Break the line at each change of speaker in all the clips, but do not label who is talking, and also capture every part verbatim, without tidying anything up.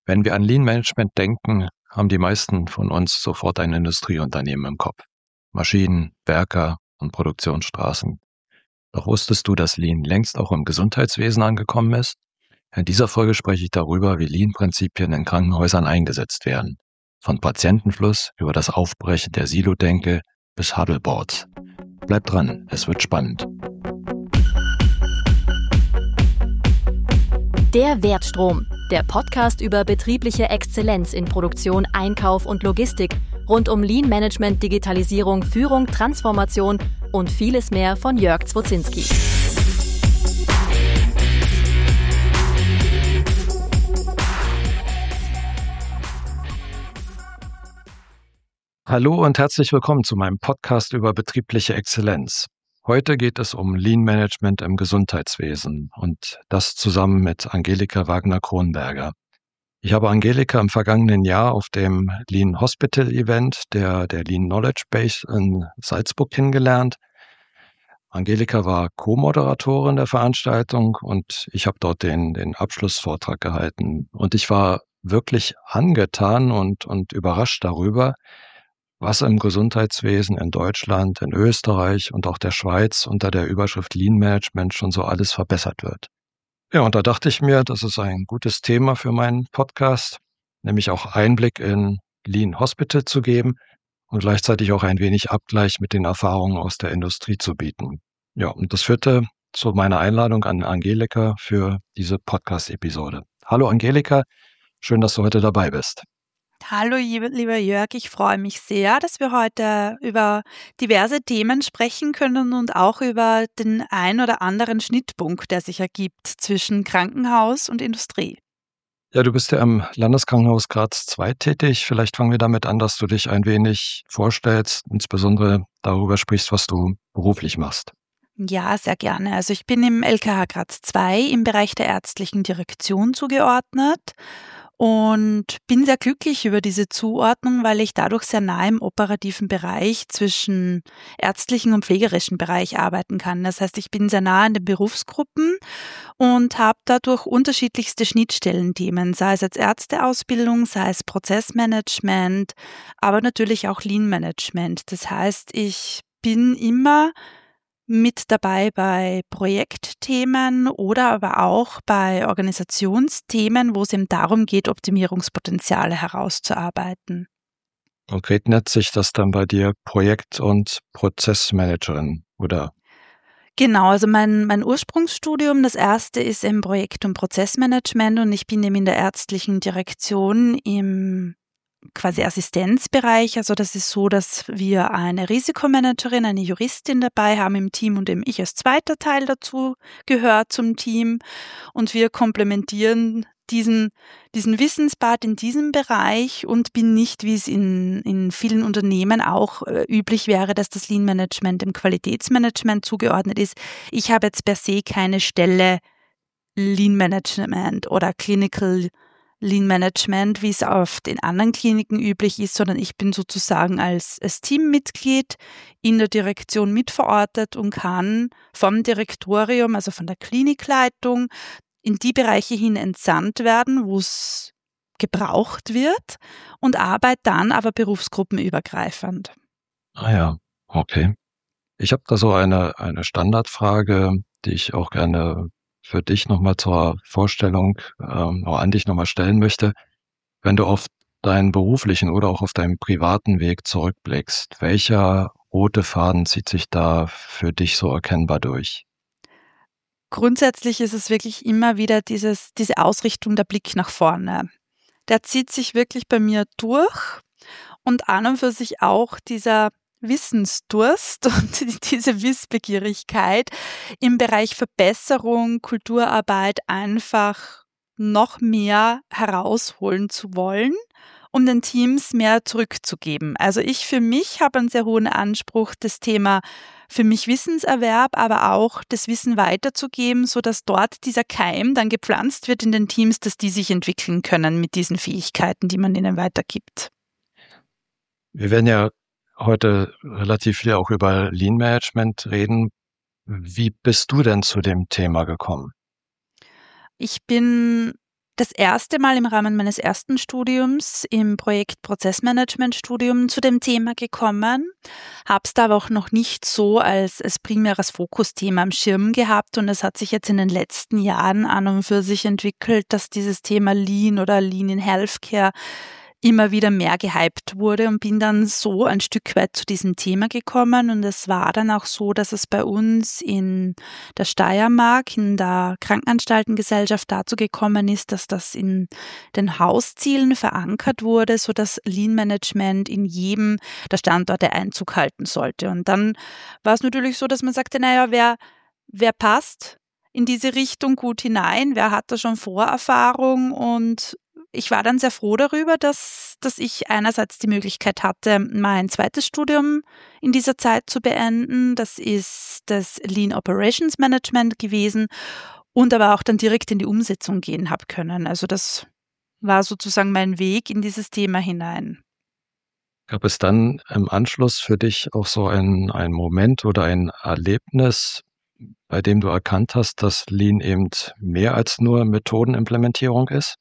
Wenn wir an Lean Management denken, haben die meisten von uns sofort ein Industrieunternehmen im Kopf. Maschinen, Werker und Produktionsstraßen. Doch wusstest du, dass Lean längst auch im Gesundheitswesen angekommen ist? In dieser Folge spreche ich darüber, wie Lean-Prinzipien in Krankenhäusern eingesetzt werden. Von Patientenfluss über das Aufbrechen der Silo-Denke bis Huddleboards. Bleib dran, es wird spannend.
Der Wertstrom, der Podcast über betriebliche Exzellenz in Produktion, Einkauf und Logistik, rund um Lean Management, Digitalisierung, Führung, Transformation und vieles mehr von Jörg Zwozinski.
Hallo und herzlich willkommen zu meinem Podcast über betriebliche Exzellenz. Heute geht es um Lean Management im Gesundheitswesen und das zusammen mit Angelika Wagner-Kronberger. Ich habe Angelika im vergangenen Jahr auf dem Lean Hospital Event der, der Lean Knowledge Base in Salzburg kennengelernt. Angelika war Co-Moderatorin der Veranstaltung und ich habe dort den, den Abschlussvortrag gehalten. Und ich war wirklich angetan und, und überrascht darüber, was im Gesundheitswesen in Deutschland, in Österreich und auch der Schweiz unter der Überschrift Lean Management schon so alles verbessert wird. Ja, und da dachte ich mir, das ist ein gutes Thema für meinen Podcast, nämlich auch Einblick in Lean Hospital zu geben und gleichzeitig auch ein wenig Abgleich mit den Erfahrungen aus der Industrie zu bieten. Ja, und das führte zu meiner Einladung an Angelika für diese Podcast-Episode. Hallo Angelika, schön, dass du heute dabei bist.
Hallo, lieber Jörg, ich freue mich sehr, dass wir heute über diverse Themen sprechen können und auch über den ein oder anderen Schnittpunkt, der sich ergibt zwischen Krankenhaus und Industrie.
Ja, du bist ja im Landeskrankenhaus Graz zwei tätig. Vielleicht fangen wir damit an, dass du dich ein wenig vorstellst, insbesondere darüber sprichst, was du beruflich machst.
Ja, sehr gerne. Also ich bin im L K H Graz zwei im Bereich der ärztlichen Direktion zugeordnet. Und bin sehr glücklich über diese Zuordnung, weil ich dadurch sehr nah im operativen Bereich zwischen ärztlichen und pflegerischen Bereich arbeiten kann. Das heißt, ich bin sehr nah an den Berufsgruppen und habe dadurch unterschiedlichste Schnittstellenthemen, sei es als Ärzteausbildung, sei es Prozessmanagement, aber natürlich auch Lean Management. Das heißt, ich bin immer mit dabei bei Projektthemen oder aber auch bei Organisationsthemen, wo es eben darum geht, Optimierungspotenziale herauszuarbeiten.
Konkret nennt sich das dann bei dir Projekt- und Prozessmanagerin, oder?
Genau, also mein, mein Ursprungsstudium, das erste ist im Projekt- und Prozessmanagement und ich bin eben in der ärztlichen Direktion im quasi Assistenzbereich. Also das ist so, dass wir eine Risikomanagerin, eine Juristin dabei haben im Team und eben ich als zweiter Teil dazu gehört zum Team und wir komplementieren diesen, diesen Wissenspart in diesem Bereich und bin nicht, wie es in, in vielen Unternehmen auch äh, üblich wäre, dass das Lean Management dem Qualitätsmanagement zugeordnet ist. Ich habe jetzt per se keine Stelle Lean Management oder Clinical Lean Management, wie es oft in anderen Kliniken üblich ist, sondern ich bin sozusagen als, als Teammitglied in der Direktion mitverortet und kann vom Direktorium, also von der Klinikleitung, in die Bereiche hin entsandt werden, wo es gebraucht wird und arbeite dann aber berufsgruppenübergreifend.
Ah ja, okay. Ich habe da so eine, eine Standardfrage, die ich auch gerne für dich nochmal zur Vorstellung ähm, oder an dich nochmal stellen möchte. Wenn du auf deinen beruflichen oder auch auf deinen privaten Weg zurückblickst, welcher rote Faden zieht sich da für dich so erkennbar durch?
Grundsätzlich ist es wirklich immer wieder dieses, diese Ausrichtung, der Blick nach vorne. Der zieht sich wirklich bei mir durch und an und für sich auch dieser Wissensdurst und diese Wissbegierigkeit im Bereich Verbesserung, Kulturarbeit einfach noch mehr herausholen zu wollen, um den Teams mehr zurückzugeben. Also ich für mich habe einen sehr hohen Anspruch, das Thema für mich Wissenserwerb, aber auch das Wissen weiterzugeben, sodass dort dieser Keim dann gepflanzt wird in den Teams, dass die sich entwickeln können mit diesen Fähigkeiten, die man ihnen weitergibt.
Wir werden ja heute relativ viel auch über Lean Management reden. Wie bist du denn zu dem Thema gekommen?
Ich bin Das erste Mal im Rahmen meines ersten Studiums im Projekt Prozessmanagement-Studium zu dem Thema gekommen, habe es da aber auch noch nicht so als, als primäres Fokusthema am Schirm gehabt und es hat sich jetzt in den letzten Jahren an und für sich entwickelt, dass dieses Thema Lean oder Lean in Healthcare immer wieder mehr gehypt wurde und bin dann so ein Stück weit zu diesem Thema gekommen und es war dann auch so, dass es bei uns in der Steiermark, in der Krankenanstaltengesellschaft dazu gekommen ist, dass das in den Hauszielen verankert wurde, sodass Lean Management in jedem der Standorte Einzug halten sollte. Und dann war es natürlich so, dass man sagte, naja, wer, wer passt in diese Richtung gut hinein, wer hat da schon Vorerfahrung und ich war dann sehr froh darüber, dass, dass ich einerseits die Möglichkeit hatte, mein zweites Studium in dieser Zeit zu beenden. Das ist das Lean Operations Management gewesen und aber auch dann direkt in die Umsetzung gehen habe können. Also das war sozusagen mein Weg in dieses Thema hinein.
Gab es dann im Anschluss für dich auch so einen, einen Moment oder ein Erlebnis, bei dem du erkannt hast, dass Lean eben mehr als nur Methodenimplementierung ist?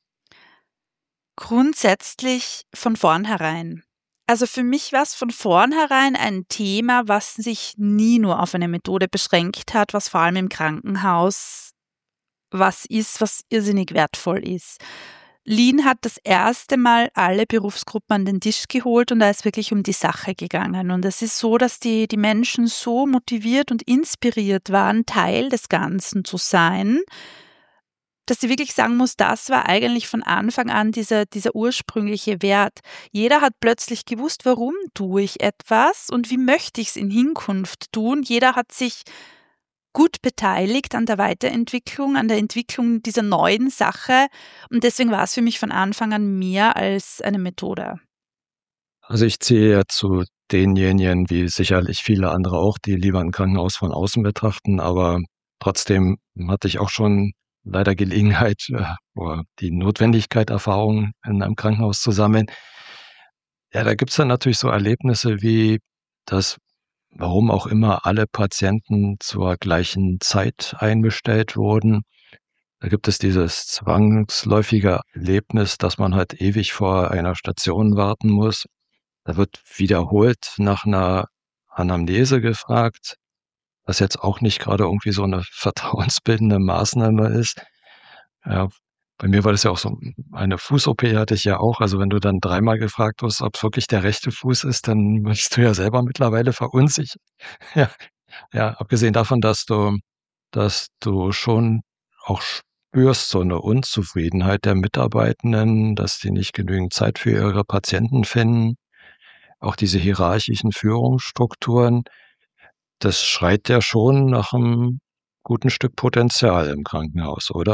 Grundsätzlich von vornherein. Also für mich war es von vornherein ein Thema, was sich nie nur auf eine Methode beschränkt hat, was vor allem im Krankenhaus was ist, was irrsinnig wertvoll ist. Lean hat das erste Mal alle Berufsgruppen an den Tisch geholt und da ist wirklich um die Sache gegangen. Und es ist so, dass die, die Menschen so motiviert und inspiriert waren, Teil des Ganzen zu sein, dass sie wirklich sagen muss, das war eigentlich von Anfang an dieser, dieser ursprüngliche Wert. Jeder hat plötzlich gewusst, warum tue ich etwas und wie möchte ich es in Hinkunft tun. Jeder hat sich gut beteiligt an der Weiterentwicklung, an der Entwicklung dieser neuen Sache und deswegen war es für mich von Anfang an mehr als eine Methode.
Also ich zähle ja zu denjenigen, wie sicherlich viele andere auch, die lieber ein Krankenhaus von außen betrachten, aber trotzdem hatte ich auch schon leider Gelegenheit äh, oder die Notwendigkeit, Erfahrungen in einem Krankenhaus zu sammeln. Ja, da gibt's dann natürlich so Erlebnisse wie, dass, warum auch immer, alle Patienten zur gleichen Zeit einbestellt wurden. Da gibt es dieses zwangsläufige Erlebnis, dass man halt ewig vor einer Station warten muss. Da wird wiederholt nach einer Anamnese gefragt, was jetzt auch nicht gerade irgendwie so eine vertrauensbildende Maßnahme ist. Ja, bei mir war das ja auch so eine Fuß-O P hatte ich ja auch. Also wenn du dann dreimal gefragt wirst, ob's wirklich der rechte Fuß ist, dann bist du ja selber mittlerweile verunsichert. Ja, ja, abgesehen davon, dass du dass du schon auch spürst, so eine Unzufriedenheit der Mitarbeitenden, dass die nicht genügend Zeit für ihre Patienten finden. Auch diese hierarchischen Führungsstrukturen, das schreit ja schon nach einem guten Stück Potenzial im Krankenhaus, oder?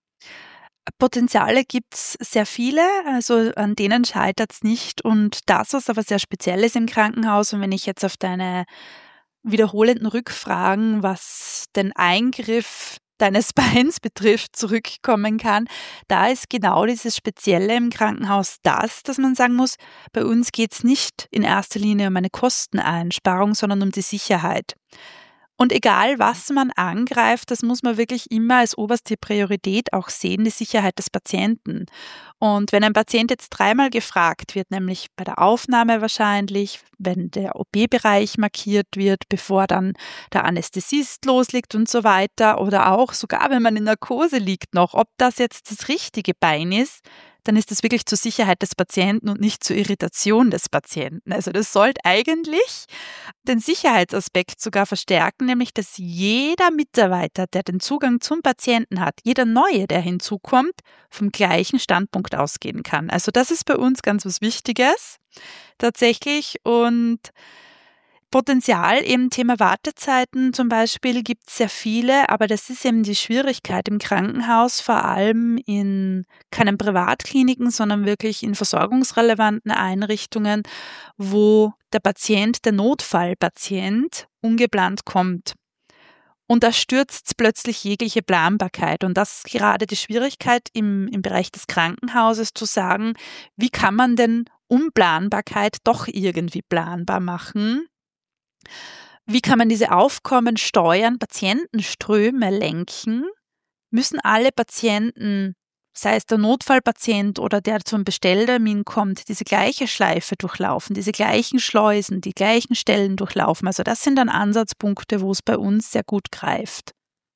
Potenziale gibt's sehr viele, also an denen scheitert's nicht. Und das, was aber sehr speziell ist im Krankenhaus, und wenn ich jetzt auf deine wiederholenden Rückfragen, was den Eingriff deines Beins betrifft, zurückkommen kann, da ist genau dieses Spezielle im Krankenhaus das, dass man sagen muss, bei uns geht's nicht in erster Linie um eine Kosteneinsparung, sondern um die Sicherheit. Und egal, was man angreift, das muss man wirklich immer als oberste Priorität auch sehen, die Sicherheit des Patienten. Und wenn ein Patient jetzt dreimal gefragt wird, nämlich bei der Aufnahme wahrscheinlich, wenn der O P-Bereich markiert wird, bevor dann der Anästhesist loslegt und so weiter, oder auch sogar, wenn man in Narkose liegt noch, ob das jetzt das richtige Bein ist, dann ist das wirklich zur Sicherheit des Patienten und nicht zur Irritation des Patienten. Also das sollte eigentlich den Sicherheitsaspekt sogar verstärken, nämlich dass jeder Mitarbeiter, der den Zugang zum Patienten hat, jeder Neue, der hinzukommt, vom gleichen Standpunkt ausgehen kann. Also das ist bei uns ganz was Wichtiges tatsächlich und Potenzial im Thema Wartezeiten zum Beispiel gibt es sehr viele, aber das ist eben die Schwierigkeit im Krankenhaus, vor allem in keinen Privatkliniken, sondern wirklich in versorgungsrelevanten Einrichtungen, wo der Patient, der Notfallpatient, ungeplant kommt. Und da stürzt plötzlich jegliche Planbarkeit. Und das ist gerade die Schwierigkeit im, im Bereich des Krankenhauses zu sagen, wie kann man denn Unplanbarkeit doch irgendwie planbar machen? Wie kann man diese Aufkommen steuern, Patientenströme lenken? Müssen alle Patienten sei es der Notfallpatient oder der zum Bestelltermin kommt, diese gleiche Schleife durchlaufen, diese gleichen Schleusen, die gleichen Stellen durchlaufen. Also das sind dann Ansatzpunkte, wo es bei uns sehr gut greift.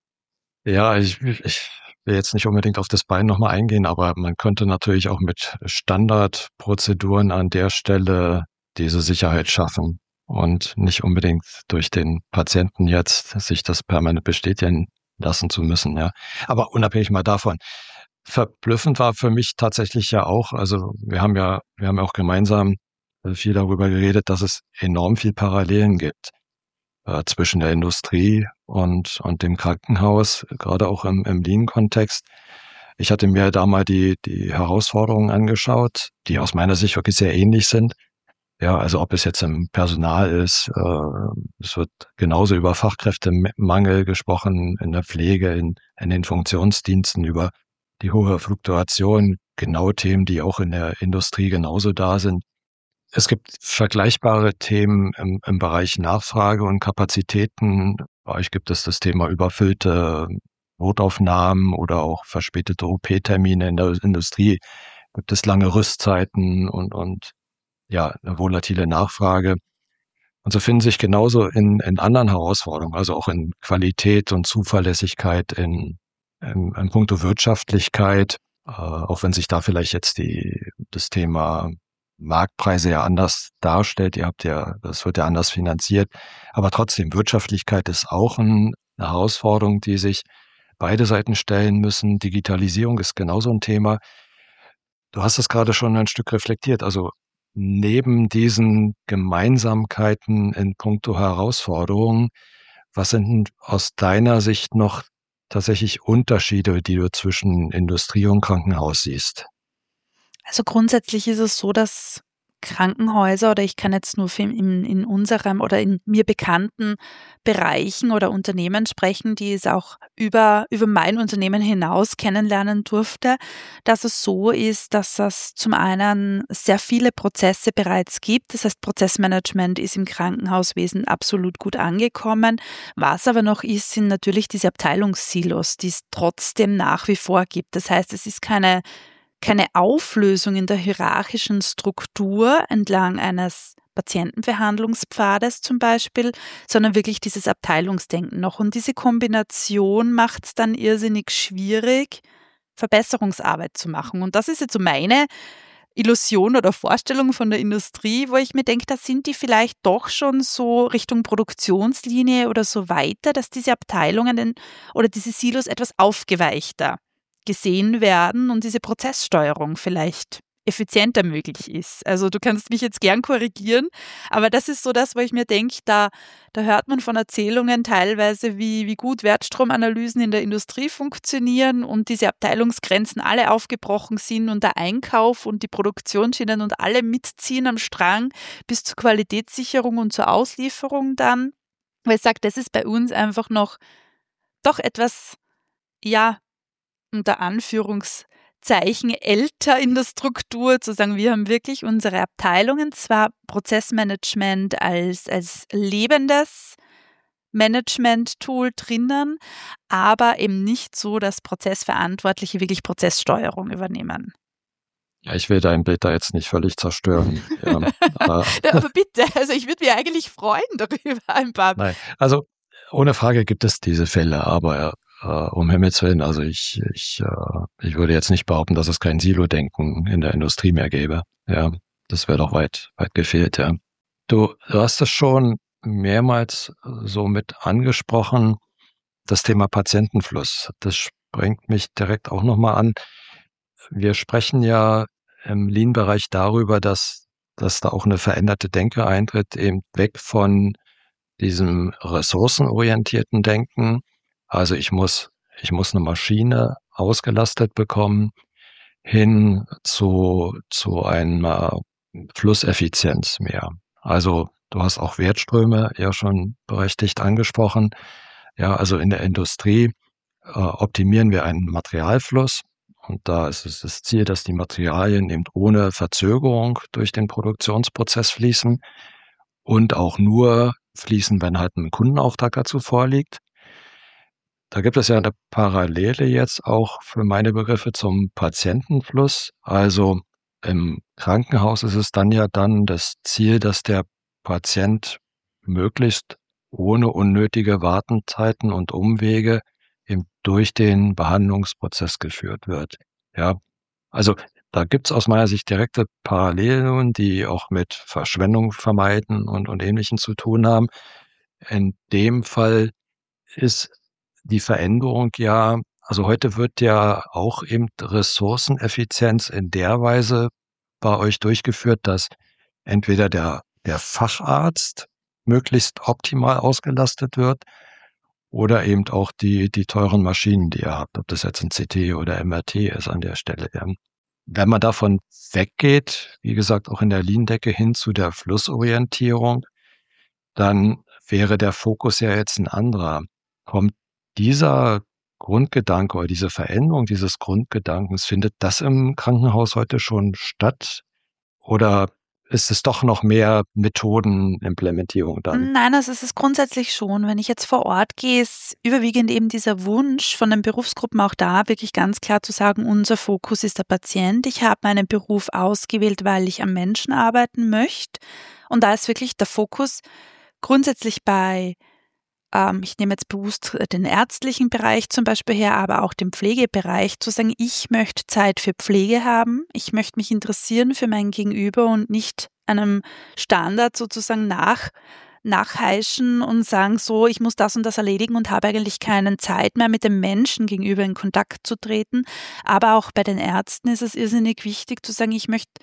Ja, ich, ich will jetzt nicht unbedingt auf das Bein nochmal eingehen, aber man könnte natürlich auch mit Standardprozeduren an der Stelle diese Sicherheit schaffen und nicht unbedingt durch den Patienten jetzt sich das permanent bestätigen lassen zu müssen. Ja, aber unabhängig mal davon. Verblüffend war für mich tatsächlich ja auch, also wir haben ja, wir haben ja auch gemeinsam viel darüber geredet, dass es enorm viel Parallelen gibt äh, zwischen der Industrie und, und dem Krankenhaus, gerade auch im, im Lean-Kontext. Ich hatte mir da mal die, die Herausforderungen angeschaut, die aus meiner Sicht wirklich sehr ähnlich sind. Ja, also ob es jetzt im Personal ist, äh, es wird genauso über Fachkräftemangel gesprochen, in der Pflege, in, in den Funktionsdiensten, über die hohe Fluktuation, genau Themen, die auch in der Industrie genauso da sind. Es gibt vergleichbare Themen im, im Bereich Nachfrage und Kapazitäten. Bei euch gibt es das Thema überfüllte Notaufnahmen oder auch verspätete O P-Termine in der Industrie. Gibt es lange Rüstzeiten und, und ja, eine volatile Nachfrage. Und so finden sich genauso in, in anderen Herausforderungen, also auch in Qualität und Zuverlässigkeit, in, in, in puncto Wirtschaftlichkeit, äh, auch wenn sich da vielleicht jetzt die, das Thema Marktpreise ja anders darstellt. Ihr habt ja, das wird ja anders finanziert. Aber trotzdem, Wirtschaftlichkeit ist auch ein, eine Herausforderung, die sich beide Seiten stellen müssen. Digitalisierung ist genauso ein Thema. Du hast es gerade schon ein Stück reflektiert. Also neben diesen Gemeinsamkeiten in puncto Herausforderungen, was sind denn aus deiner Sicht noch tatsächlich Unterschiede, die du zwischen Industrie und Krankenhaus siehst?
Also grundsätzlich ist es so, dass Krankenhäuser, oder ich kann jetzt nur in, in unserem oder in mir bekannten Bereichen oder Unternehmen sprechen, die es auch über, über mein Unternehmen hinaus kennenlernen durfte, dass es so ist, dass es zum einen sehr viele Prozesse bereits gibt. Das heißt, Prozessmanagement ist im Krankenhauswesen absolut gut angekommen. Was aber noch ist, sind natürlich diese Abteilungssilos, die es trotzdem nach wie vor gibt. Das heißt, es ist keine keine Auflösung in der hierarchischen Struktur entlang eines Patientenbehandlungspfades zum Beispiel, sondern wirklich dieses Abteilungsdenken noch. Und diese Kombination macht es dann irrsinnig schwierig, Verbesserungsarbeit zu machen. Und das ist jetzt so meine Illusion oder Vorstellung von der Industrie, wo ich mir denke, da sind die vielleicht doch schon so Richtung Produktionslinie oder so weiter, dass diese Abteilungen oder diese Silos etwas aufgeweichter gesehen werden und diese Prozesssteuerung vielleicht effizienter möglich ist. Also du kannst mich jetzt gern korrigieren, aber das ist so das, wo ich mir denke, da, da hört man von Erzählungen teilweise, wie, wie gut Wertstromanalysen in der Industrie funktionieren und diese Abteilungsgrenzen alle aufgebrochen sind und der Einkauf und die Produktionsschienen und alle mitziehen am Strang bis zur Qualitätssicherung und zur Auslieferung dann. Weil ich sage, das ist bei uns einfach noch doch etwas, ja, unter Anführungszeichen älter in der Struktur, zu sagen, wir haben wirklich unsere Abteilungen, zwar Prozessmanagement als, als lebendes Management-Tool drinnen, aber eben nicht so, dass Prozessverantwortliche wirklich Prozesssteuerung übernehmen.
Ja, ich will dein Bild da jetzt nicht völlig zerstören. Ja,
aber, aber bitte, also ich würde mich eigentlich freuen darüber ein paar.
Nein, also ohne Frage gibt es diese Fälle, aber Uh, um Himmels Willen, also ich, ich, uh, ich würde jetzt nicht behaupten, dass es kein Silo-Denken in der Industrie mehr gäbe. Ja, das wäre doch weit, weit gefehlt, ja. Du, du hast es schon mehrmals so mit angesprochen, das Thema Patientenfluss. Das springt mich direkt auch nochmal an. Wir sprechen ja im Lean-Bereich darüber, dass, dass da auch eine veränderte Denke eintritt, eben weg von diesem ressourcenorientierten Denken. Also ich muss, ich muss eine Maschine ausgelastet bekommen, hin zu, zu einer Flusseffizienz mehr. Also du hast auch Wertströme ja schon berechtigt angesprochen. Ja, also in der Industrie äh, optimieren wir einen Materialfluss. Und da ist es das Ziel, dass die Materialien eben ohne Verzögerung durch den Produktionsprozess fließen und auch nur fließen, wenn halt ein Kundenauftrag dazu vorliegt. Da gibt es ja eine Parallele jetzt auch für meine Begriffe zum Patientenfluss. Also im Krankenhaus ist es dann ja dann das Ziel, dass der Patient möglichst ohne unnötige Wartezeiten und Umwege eben durch den Behandlungsprozess geführt wird. Ja, also da gibt es aus meiner Sicht direkte Parallelen, die auch mit Verschwendung vermeiden und, und Ähnlichem zu tun haben. In dem Fall ist die Veränderung ja, also heute wird ja auch eben Ressourceneffizienz in der Weise bei euch durchgeführt, dass entweder der, der Facharzt möglichst optimal ausgelastet wird oder eben auch die, die teuren Maschinen, die ihr habt, ob das jetzt ein C T oder M R T ist an der Stelle. Ja. Wenn man davon weggeht, wie gesagt, auch in der Lean-Decke hin zu der Flussorientierung, dann wäre der Fokus ja jetzt ein anderer. Kommt dieser Grundgedanke oder diese Veränderung dieses Grundgedankens, findet das im Krankenhaus heute schon statt? Oder ist es doch noch mehr Methodenimplementierung dann?
Nein, also es ist grundsätzlich schon. Wenn ich jetzt vor Ort gehe, ist überwiegend eben dieser Wunsch von den Berufsgruppen auch da, wirklich ganz klar zu sagen, unser Fokus ist der Patient. Ich habe meinen Beruf ausgewählt, weil ich am Menschen arbeiten möchte. Und da ist wirklich der Fokus grundsätzlich bei, ähm, ich nehme jetzt bewusst den ärztlichen Bereich zum Beispiel her, aber auch den Pflegebereich, zu sagen, ich möchte Zeit für Pflege haben, ich möchte mich interessieren für mein Gegenüber und nicht einem Standard sozusagen nach, nachheischen und sagen, so, ich muss das und das erledigen und habe eigentlich keine Zeit mehr, mit dem Menschen gegenüber in Kontakt zu treten. Aber auch bei den Ärzten ist es irrsinnig wichtig zu sagen, ich möchte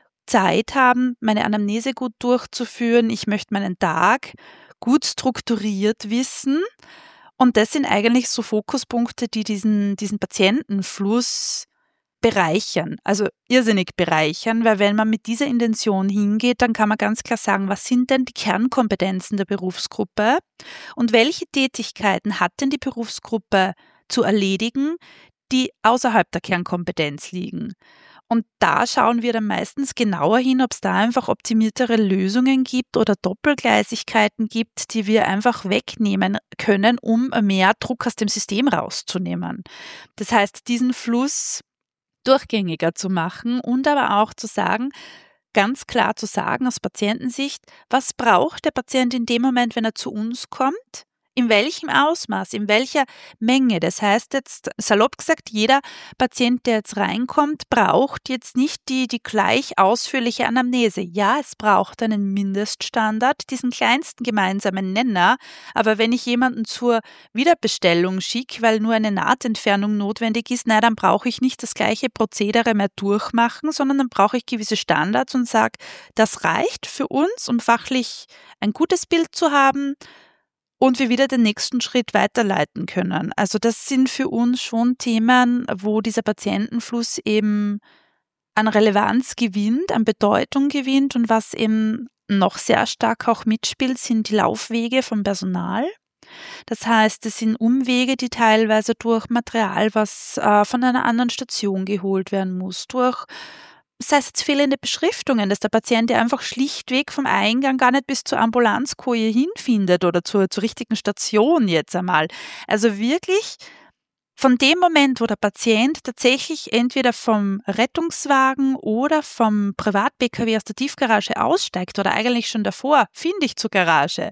Zeit haben, meine Anamnese gut durchzuführen, ich möchte meinen Tag gut strukturiert wissen. Und das sind eigentlich so Fokuspunkte, die diesen, diesen Patientenfluss bereichern, also irrsinnig bereichern, weil wenn man mit dieser Intention hingeht, dann kann man ganz klar sagen, was sind denn die Kernkompetenzen der Berufsgruppe und welche Tätigkeiten hat denn die Berufsgruppe zu erledigen, die außerhalb der Kernkompetenz liegen. Und da schauen wir dann meistens genauer hin, ob es da einfach optimiertere Lösungen gibt oder Doppelgleisigkeiten gibt, die wir einfach wegnehmen können, um mehr Druck aus dem System rauszunehmen. Das heißt, diesen Fluss durchgängiger zu machen und aber auch zu sagen, ganz klar zu sagen aus Patientensicht, was braucht der Patient in dem Moment, wenn er zu uns kommt? In welchem Ausmaß, in welcher Menge? Das heißt jetzt, salopp gesagt, jeder Patient, der jetzt reinkommt, braucht jetzt nicht die, die gleich ausführliche Anamnese. Ja, es braucht einen Mindeststandard, diesen kleinsten gemeinsamen Nenner. Aber wenn ich jemanden zur Wiederbestellung schicke, weil nur eine Nahtentfernung notwendig ist, na, dann brauche ich nicht das gleiche Prozedere mehr durchmachen, sondern dann brauche ich gewisse Standards und sage, das reicht für uns, um fachlich ein gutes Bild zu haben, und wir wieder den nächsten Schritt weiterleiten können. Also das sind für uns schon Themen, wo dieser Patientenfluss eben an Relevanz gewinnt, an Bedeutung gewinnt und was eben noch sehr stark auch mitspielt, sind die Laufwege vom Personal. Das heißt, es sind Umwege, die teilweise durch Material, was äh, von einer anderen Station geholt werden muss, durch sei es jetzt fehlende Beschriftungen, dass der Patient ja einfach schlichtweg vom Eingang gar nicht bis zur Ambulanzkoje hinfindet oder zur, zur richtigen Station jetzt einmal. Also wirklich von dem Moment, wo der Patient tatsächlich entweder vom Rettungswagen oder vom Privat-B K W aus der Tiefgarage aussteigt oder eigentlich schon davor, finde ich zur Garage,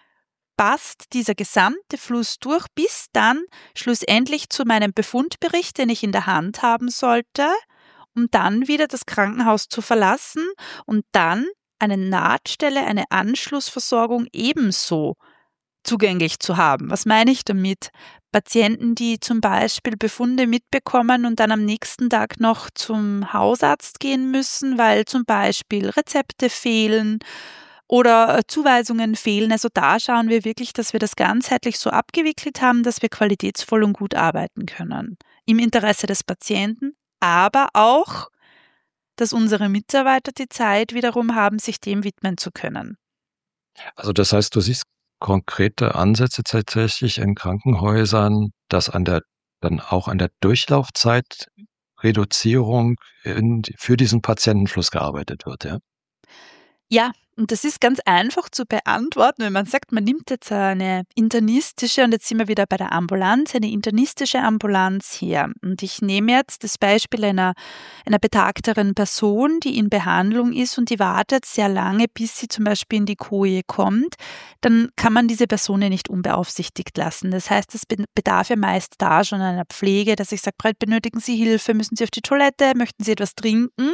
passt dieser gesamte Fluss durch bis dann schlussendlich zu meinem Befundbericht, den ich in der Hand haben sollte, um dann wieder das Krankenhaus zu verlassen und dann eine Nahtstelle, eine Anschlussversorgung ebenso zugänglich zu haben. Was meine ich damit? Patienten, die zum Beispiel Befunde mitbekommen und dann am nächsten Tag noch zum Hausarzt gehen müssen, weil zum Beispiel Rezepte fehlen oder Zuweisungen fehlen. Also da schauen wir wirklich, dass wir das ganzheitlich so abgewickelt haben, dass wir qualitätsvoll und gut arbeiten können. Im Interesse des Patienten, aber auch, dass unsere Mitarbeiter die Zeit wiederum haben, sich dem widmen zu können.
Also das heißt, du siehst konkrete Ansätze tatsächlich in Krankenhäusern, dass an der dann auch an der Durchlaufzeitreduzierung in, für diesen Patientenfluss gearbeitet wird, ja?
Ja, und das ist ganz einfach zu beantworten, wenn man sagt, man nimmt jetzt eine internistische, und jetzt sind wir wieder bei der Ambulanz, eine internistische Ambulanz her. Und ich nehme jetzt das Beispiel einer, einer betagteren Person, die in Behandlung ist und die wartet sehr lange, bis sie zum Beispiel in die Koje kommt. Dann kann man diese Person ja nicht unbeaufsichtigt lassen. Das heißt, es bedarf ja meist da schon einer Pflege, dass ich sage, benötigen Sie Hilfe, müssen Sie auf die Toilette, möchten Sie etwas trinken?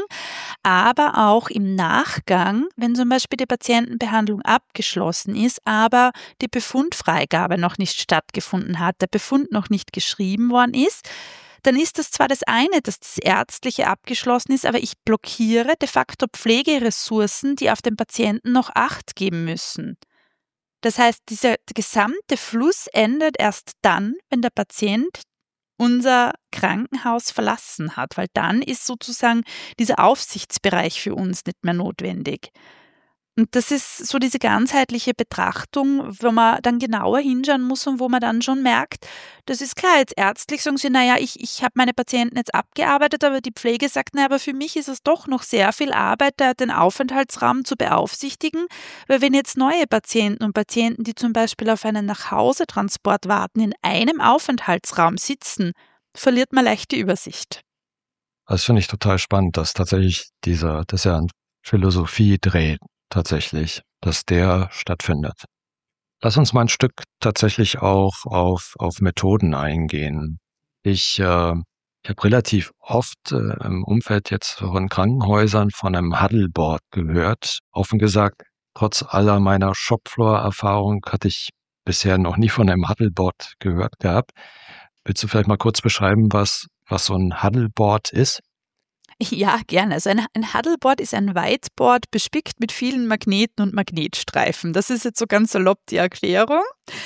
Aber auch im Nachgang, wenn zum Beispiel die Patientenbehandlung abgeschlossen ist, aber die Befundfreigabe noch nicht stattgefunden hat, der Befund noch nicht geschrieben worden ist, dann ist das zwar das eine, dass das Ärztliche abgeschlossen ist, aber ich blockiere de facto Pflegeressourcen, die auf den Patienten noch Acht geben müssen. Das heißt, dieser gesamte Fluss endet erst dann, wenn der Patient unser Krankenhaus verlassen hat, weil dann ist sozusagen dieser Aufsichtsbereich für uns nicht mehr notwendig. Und das ist so diese ganzheitliche Betrachtung, wo man dann genauer hinschauen muss und wo man dann schon merkt, das ist klar, jetzt ärztlich sagen sie, naja, ich, ich habe meine Patienten jetzt abgearbeitet, aber die Pflege sagt, naja, aber für mich ist es doch noch sehr viel Arbeit, da den Aufenthaltsraum zu beaufsichtigen, weil wenn jetzt neue Patienten und Patienten, die zum Beispiel auf einen Nachhausetransport warten, in einem Aufenthaltsraum sitzen, verliert man leicht die Übersicht.
Das finde ich total spannend, dass tatsächlich dieser, das ist ja ein Philosophiedreh tatsächlich, dass der stattfindet. Lass uns mal ein Stück tatsächlich auch auf, auf Methoden eingehen. Ich, äh, ich habe relativ oft äh, im Umfeld jetzt von Krankenhäusern von einem Huddleboard gehört. Offen gesagt, trotz aller meiner Shopfloor-Erfahrung hatte ich bisher noch nie von einem Huddleboard gehört gehabt. Willst du vielleicht mal kurz beschreiben, was, was so ein Huddleboard ist?
Ja, gerne. Also ein, ein Huddleboard ist ein Whiteboard bespickt mit vielen Magneten und Magnetstreifen. Das ist jetzt so ganz salopp die Erklärung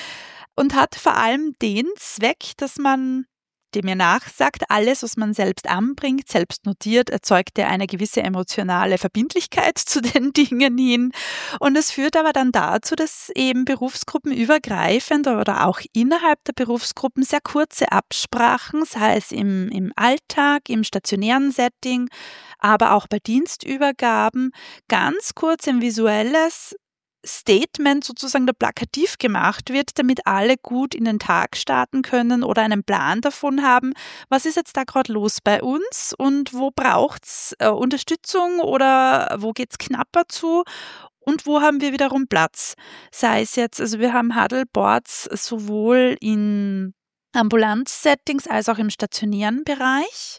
und hat vor allem den Zweck, dass man dem ihr nachsagt, alles, was man selbst anbringt, selbst notiert, erzeugt ja eine gewisse emotionale Verbindlichkeit zu den Dingen hin. Und es führt aber dann dazu, dass eben berufsgruppenübergreifend oder auch innerhalb der Berufsgruppen sehr kurze Absprachen, sei es im, im Alltag, im stationären Setting, aber auch bei Dienstübergaben, ganz kurz ein visuelles Statement sozusagen da plakativ gemacht wird, damit alle gut in den Tag starten können oder einen Plan davon haben, was ist jetzt da gerade los bei uns und wo braucht's äh, Unterstützung oder wo geht's knapper zu und wo haben wir wiederum Platz. Sei es jetzt, also wir haben Huddleboards sowohl in Ambulanz-Settings als auch im stationären Bereich.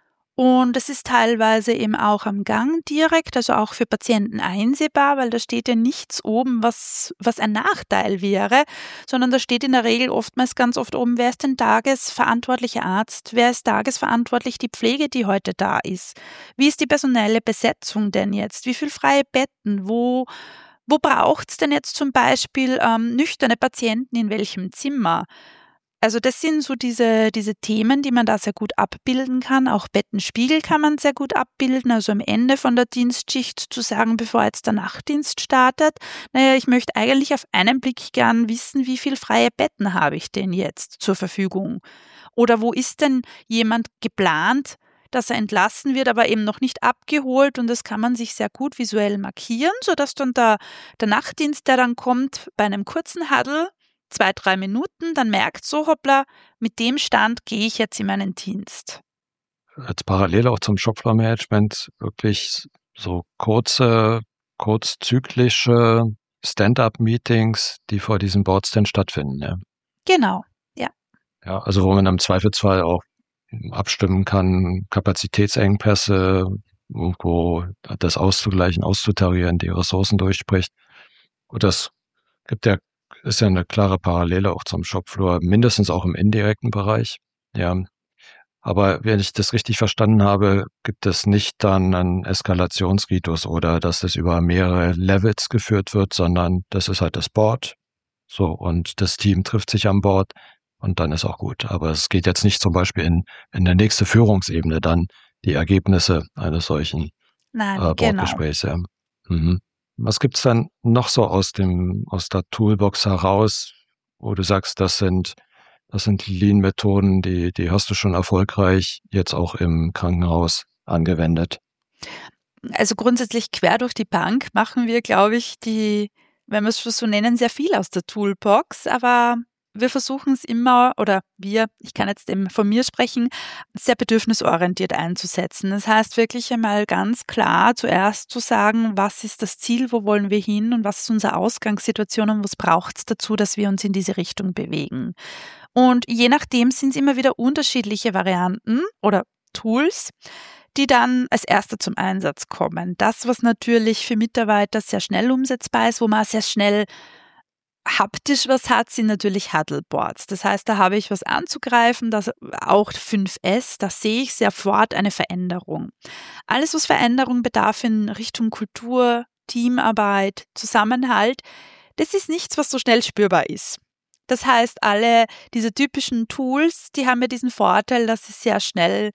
Und es ist teilweise eben auch am Gang direkt, also auch für Patienten einsehbar, weil da steht ja nichts oben, was, was ein Nachteil wäre, sondern da steht in der Regel oftmals ganz oft oben, wer ist denn tagesverantwortlicher Arzt, wer ist tagesverantwortlich die Pflege, die heute da ist, wie ist die personelle Besetzung denn jetzt, wie viele freie Betten, wo, wo braucht es denn jetzt zum Beispiel ähm, nüchterne Patienten in welchem Zimmer? Also das sind so diese, diese Themen, die man da sehr gut abbilden kann. Auch Bettenspiegel kann man sehr gut abbilden. Also am Ende von der Dienstschicht zu sagen, bevor jetzt der Nachtdienst startet, naja, ich möchte eigentlich auf einen Blick gern wissen, wie viele freie Betten habe ich denn jetzt zur Verfügung? Oder wo ist denn jemand geplant, dass er entlassen wird, aber eben noch nicht abgeholt, und das kann man sich sehr gut visuell markieren, sodass dann der, der Nachtdienst, der dann kommt, bei einem kurzen Huddle, zwei, drei Minuten, dann merkt so, hoppla, mit dem Stand gehe ich jetzt in meinen Dienst.
Als parallel auch zum Shopfloor-Management wirklich so kurze, kurzzyklische Stand-up-Meetings, die vor diesen Boards dann stattfinden. Ja.
Genau, ja.
Ja, also wo man im Zweifelsfall auch abstimmen kann, Kapazitätsengpässe, irgendwo das auszugleichen, auszutarieren, die Ressourcen durchspricht. Und das gibt ja ist ja eine klare Parallele auch zum Shopfloor, mindestens auch im indirekten Bereich. Ja, aber wenn ich das richtig verstanden habe, gibt es nicht dann einen Eskalationsritus oder dass das über mehrere Levels geführt wird, sondern das ist halt das Board. So, und das Team trifft sich am Board und dann ist auch gut. Aber es geht jetzt nicht zum Beispiel in, in der nächste Führungsebene dann die Ergebnisse eines solchen
Nein,
äh, Boardgesprächs. Genau. Ja. Mhm. Was gibt's dann noch so aus dem, aus der Toolbox heraus, wo du sagst, das sind, das sind Lean-Methoden, die, die hast du schon erfolgreich jetzt auch im Krankenhaus angewendet?
Also grundsätzlich quer durch die Bank machen wir, glaube ich, die, wenn wir es schon so nennen, sehr viel aus der Toolbox, aber wir versuchen es immer, oder wir, ich kann jetzt eben von mir sprechen, sehr bedürfnisorientiert einzusetzen. Das heißt wirklich einmal ganz klar zuerst zu sagen, was ist das Ziel, wo wollen wir hin und was ist unsere Ausgangssituation und was braucht es dazu, dass wir uns in diese Richtung bewegen. Und je nachdem sind es immer wieder unterschiedliche Varianten oder Tools, die dann als erster zum Einsatz kommen. Das, was natürlich für Mitarbeiter sehr schnell umsetzbar ist, wo man sehr schnell haptisch was hat, sind natürlich Huddleboards. Das heißt, da habe ich was anzugreifen, das auch fünf S, da sehe ich sofort eine Veränderung. Alles, was Veränderung bedarf in Richtung Kultur, Teamarbeit, Zusammenhalt, das ist nichts, was so schnell spürbar ist. Das heißt, alle diese typischen Tools, die haben ja diesen Vorteil, dass sie sehr schnell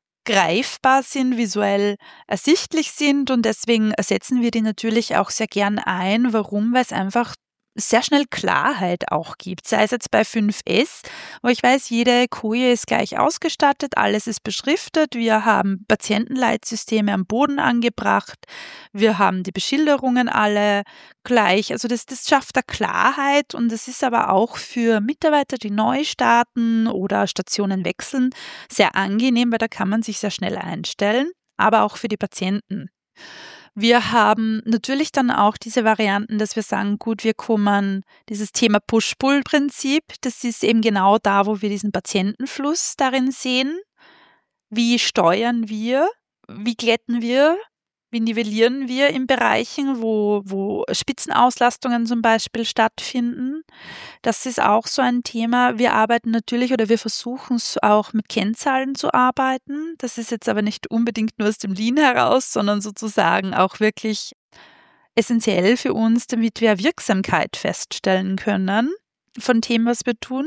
greifbar sind, visuell ersichtlich sind und deswegen ersetzen wir die natürlich auch sehr gern ein. Warum? Weil es einfach sehr schnell Klarheit auch gibt, sei es jetzt bei fünf S, wo ich weiß, jede Koje ist gleich ausgestattet, alles ist beschriftet, wir haben Patientenleitsysteme am Boden angebracht, wir haben die Beschilderungen alle gleich, also das, das schafft da Klarheit und es ist aber auch für Mitarbeiter, die neu starten oder Stationen wechseln, sehr angenehm, weil da kann man sich sehr schnell einstellen, aber auch für die Patienten. Wir haben natürlich dann auch diese Varianten, dass wir sagen, gut, wir kommen, dieses Thema Push-Pull-Prinzip, das ist eben genau da, wo wir diesen Patientenfluss darin sehen. Wie steuern wir, wie glätten wir, wie nivellieren wir in Bereichen, wo, wo Spitzenauslastungen zum Beispiel stattfinden. Das ist auch so ein Thema. Wir arbeiten natürlich oder wir versuchen es auch mit Kennzahlen zu arbeiten. Das ist jetzt aber nicht unbedingt nur aus dem Lean heraus, sondern sozusagen auch wirklich essentiell für uns, damit wir Wirksamkeit feststellen können von dem, was wir tun.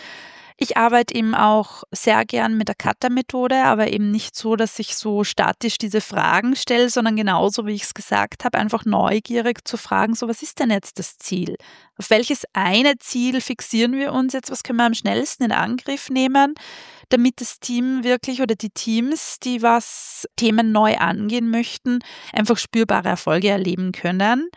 Ich arbeite eben auch sehr gern mit der Kata-Methode, aber eben nicht so, dass ich so statisch diese Fragen stelle, sondern genauso, wie ich es gesagt habe, einfach neugierig zu fragen, so was ist denn jetzt das Ziel? Auf welches eine Ziel fixieren wir uns jetzt? Was können wir am schnellsten in Angriff nehmen, damit das Team wirklich oder die Teams, die was Themen neu angehen möchten, einfach spürbare Erfolge erleben können?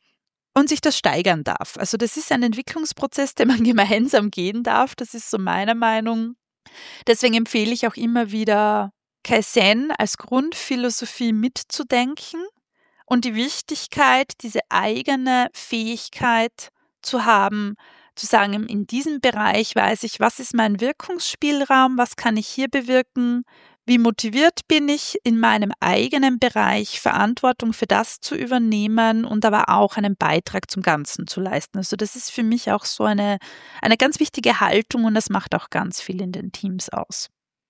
Und sich das steigern darf. Also das ist ein Entwicklungsprozess, den man gemeinsam gehen darf. Das ist so meine Meinung. Deswegen empfehle ich auch immer wieder, Kaizen als Grundphilosophie mitzudenken und die Wichtigkeit, diese eigene Fähigkeit zu haben, zu sagen, in diesem Bereich weiß ich, was ist mein Wirkungsspielraum, was kann ich hier bewirken, wie motiviert bin ich, in meinem eigenen Bereich Verantwortung für das zu übernehmen und aber auch einen Beitrag zum Ganzen zu leisten. Also das ist für mich auch so eine, eine ganz wichtige Haltung und das macht auch ganz viel in den Teams aus.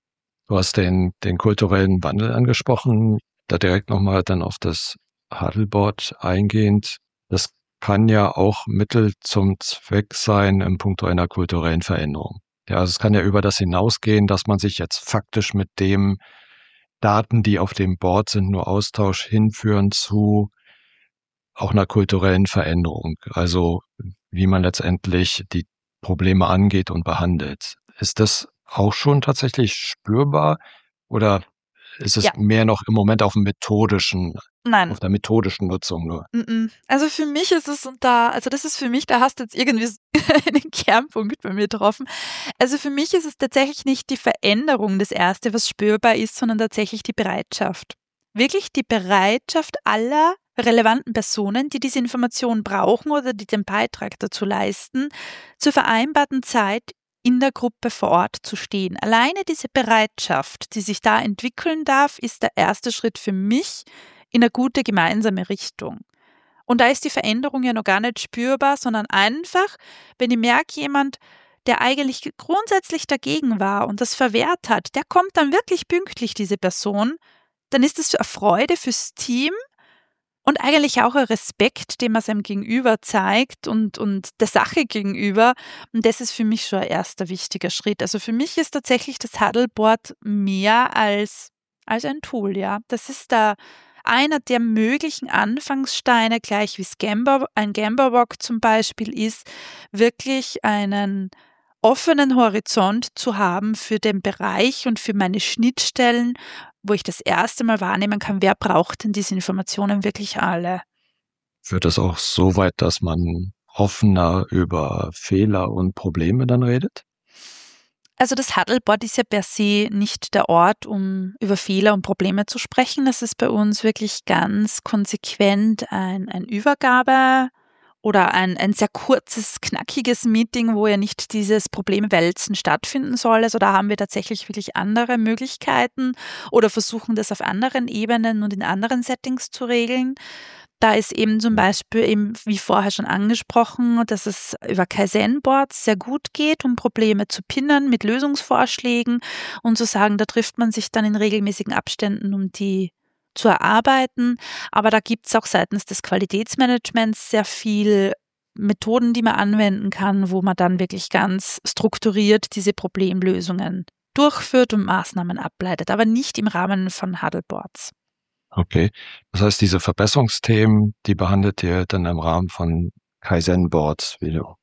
Du hast den, den kulturellen Wandel angesprochen, da direkt nochmal dann auf das Huddleboard eingehend. Das kann ja auch Mittel zum Zweck sein im Punkto einer kulturellen Veränderung. Ja, also es kann ja über das hinausgehen, dass man sich jetzt faktisch mit dem Daten, die auf dem Board sind, nur Austausch hinführen zu auch einer kulturellen Veränderung. Also wie man letztendlich die Probleme angeht und behandelt. Ist das auch schon tatsächlich spürbar oder ist es
Ja.
mehr noch im Moment auf dem methodischen,
Nein.
auf der methodischen Nutzung nur?
Also für mich ist es und da, also das ist für mich, da hast du jetzt irgendwie einen Kernpunkt bei mir getroffen. Also für mich ist es tatsächlich nicht die Veränderung das Erste, was spürbar ist, sondern tatsächlich die Bereitschaft. Wirklich die Bereitschaft aller relevanten Personen, die diese Information brauchen oder die den Beitrag dazu leisten, zur vereinbarten Zeit in der Gruppe vor Ort zu stehen. Alleine diese Bereitschaft, die sich da entwickeln darf, ist der erste Schritt für mich in eine gute gemeinsame Richtung. Und da ist die Veränderung ja noch gar nicht spürbar, sondern einfach, wenn ich merke, jemand, der eigentlich grundsätzlich dagegen war und das verwehrt hat, der kommt dann wirklich pünktlich, diese Person, dann ist das eine Freude fürs Team und eigentlich auch ein Respekt, den man seinem Gegenüber zeigt und, und der Sache gegenüber. Und das ist für mich schon ein erster wichtiger Schritt. Also für mich ist tatsächlich das Huddleboard mehr als, als ein Tool, ja. Das ist da einer der möglichen Anfangssteine, gleich wie Scamba, ein Gemba-Walk zum Beispiel ist, wirklich einen offenen Horizont zu haben für den Bereich und für meine Schnittstellen, wo ich das erste Mal wahrnehmen kann, wer braucht denn diese Informationen wirklich alle.
Führt das auch so weit, dass man offener über Fehler und Probleme dann redet?
Also das Huddleboard ist ja per se nicht der Ort, um über Fehler und Probleme zu sprechen. Das ist bei uns wirklich ganz konsequent ein, ein Übergabe oder ein, ein sehr kurzes, knackiges Meeting, wo ja nicht dieses Problemwälzen stattfinden soll. Also da haben wir tatsächlich wirklich andere Möglichkeiten oder versuchen das auf anderen Ebenen und in anderen Settings zu regeln. Da ist eben zum Beispiel, eben wie vorher schon angesprochen, dass es über Kaizen-Boards sehr gut geht, um Probleme zu pinnen mit Lösungsvorschlägen und zu sagen, da trifft man sich dann in regelmäßigen Abständen, um die zu erarbeiten. Aber da gibt es auch seitens des Qualitätsmanagements sehr viel Methoden, die man anwenden kann, wo man dann wirklich ganz strukturiert diese Problemlösungen durchführt und Maßnahmen ableitet, aber nicht im Rahmen von Huddleboards.
Okay, das heißt, diese Verbesserungsthemen, die behandelt ihr dann im Rahmen von Kaizen-Boards wieder?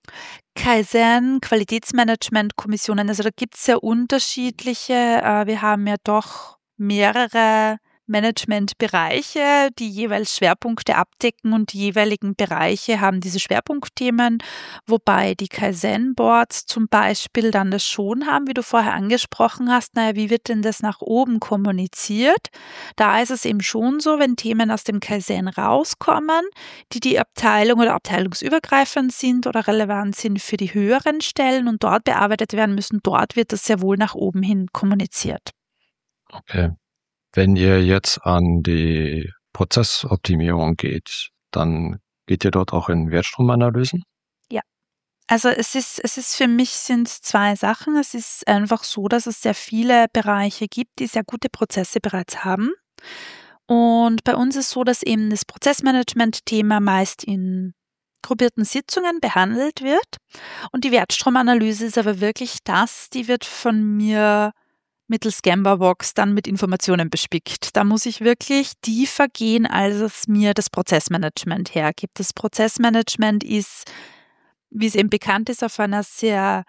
Kaizen, Qualitätsmanagement-Kommissionen, also da gibt es sehr unterschiedliche. Wir haben ja doch mehrere Managementbereiche, die jeweils Schwerpunkte abdecken und die jeweiligen Bereiche haben diese Schwerpunktthemen, wobei die Kaizen-Boards zum Beispiel dann das schon haben, wie du vorher angesprochen hast, naja, wie wird denn das nach oben kommuniziert? Da ist es eben schon so, wenn Themen aus dem Kaizen rauskommen, die die Abteilung oder abteilungsübergreifend sind oder relevant sind für die höheren Stellen und dort bearbeitet werden müssen, dort wird das sehr wohl nach oben hin kommuniziert.
Okay. Wenn ihr jetzt an die Prozessoptimierung geht, dann geht ihr dort auch in Wertstromanalysen?
Ja, also es ist, es ist für mich sind zwei Sachen. Es ist einfach so, dass es sehr viele Bereiche gibt, die sehr gute Prozesse bereits haben. Und bei uns ist so, dass eben das Prozessmanagement-Thema meist in gruppierten Sitzungen behandelt wird. Und die Wertstromanalyse ist aber wirklich das, die wird von mir mittels Gemberbox dann mit Informationen bespickt. Da muss ich wirklich tiefer gehen, als es mir das Prozessmanagement hergibt. Das Prozessmanagement ist, wie es eben bekannt ist, auf einer sehr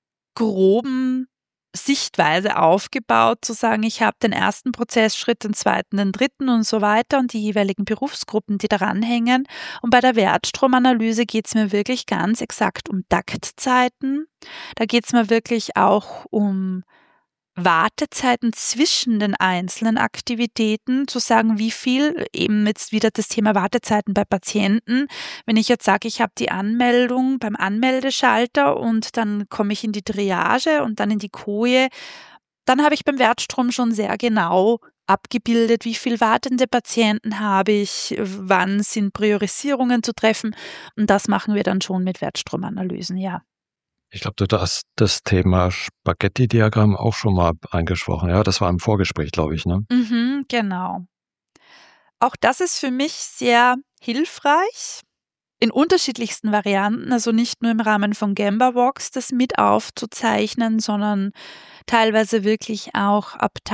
groben Sichtweise aufgebaut, zu sagen, ich habe den ersten Prozessschritt, den zweiten, den dritten und so weiter und die jeweiligen Berufsgruppen, die daran hängen. Und bei der Wertstromanalyse geht es mir wirklich ganz exakt um Taktzeiten. Da geht es mir wirklich auch um Wartezeiten zwischen den einzelnen Aktivitäten, zu sagen, wie viel, eben jetzt wieder das Thema Wartezeiten bei Patienten. Wenn ich jetzt sage, ich habe die Anmeldung beim Anmeldeschalter und dann komme ich in die Triage und dann in die Koje, dann habe ich beim Wertstrom schon sehr genau abgebildet, wie viel wartende Patienten habe ich, wann sind Priorisierungen zu treffen und das machen wir dann schon mit Wertstromanalysen, ja.
Ich glaube, du hast das Thema Spaghetti-Diagramm auch schon mal angesprochen. Ja, das war im Vorgespräch, glaube ich, ne?
Mhm, genau. Auch das ist für mich sehr hilfreich in unterschiedlichsten Varianten, also nicht nur im Rahmen von Gemberbox das mit aufzuzeichnen, sondern teilweise wirklich auch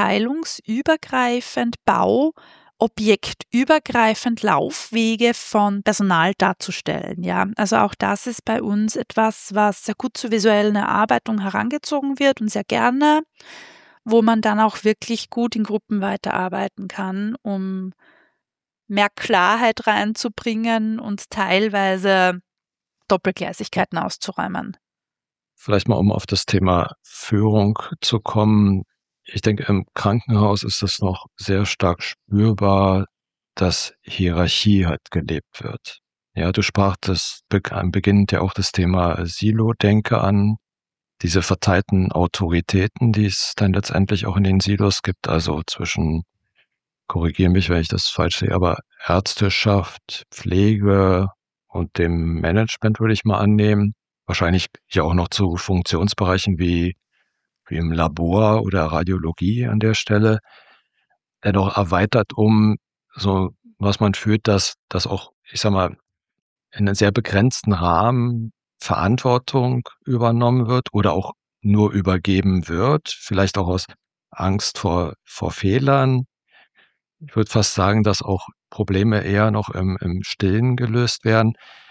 abteilungsübergreifend, Bau, objektübergreifend Laufwege von Personal darzustellen. Ja, also auch das ist bei uns etwas, was sehr gut zur visuellen Erarbeitung herangezogen wird und sehr gerne, wo man dann auch wirklich gut in Gruppen weiterarbeiten kann, um mehr Klarheit reinzubringen und teilweise Doppelgleisigkeiten auszuräumen.
Vielleicht mal, um auf das Thema Führung zu kommen. Ich denke, im Krankenhaus ist es noch sehr stark spürbar, dass Hierarchie halt gelebt wird. Ja, du sprachtest am Beginn ja auch das Thema Silo-Denke an, diese verteilten Autoritäten, die es dann letztendlich auch in den Silos gibt, also zwischen, korrigiere mich, wenn ich das falsch sehe, aber Ärzteschaft, Pflege und dem Management würde ich mal annehmen. Wahrscheinlich ja auch noch zu Funktionsbereichen wie wie im Labor oder Radiologie an der Stelle, dennoch erweitert um so, was man fühlt, dass dass auch, ich sage mal, in einem sehr begrenzten Rahmen Verantwortung übernommen wird oder auch nur übergeben wird, vielleicht auch aus Angst vor vor Fehlern. Ich würde fast sagen, dass auch Probleme eher noch im im Stillen gelöst werden.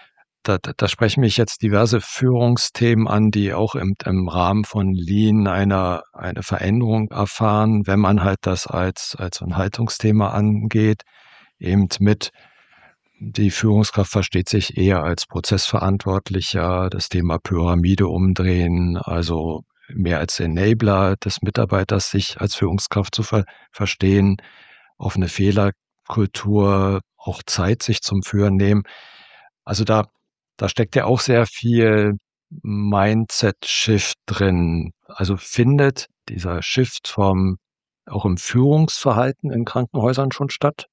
da, da sprechen mich jetzt diverse Führungsthemen an, die auch im, im Rahmen von Lean eine, eine Veränderung erfahren, wenn man halt das als, als ein Haltungsthema angeht, eben mit die Führungskraft versteht sich eher als Prozessverantwortlicher, das Thema Pyramide umdrehen, also mehr als Enabler des Mitarbeiters sich als Führungskraft zu ver- verstehen, offene Fehlerkultur, auch Zeit sich zum Führen nehmen. Also da, da steckt ja auch sehr viel Mindset-Shift drin. Also findet dieser Shift vom, auch im Führungsverhalten in Krankenhäusern schon statt?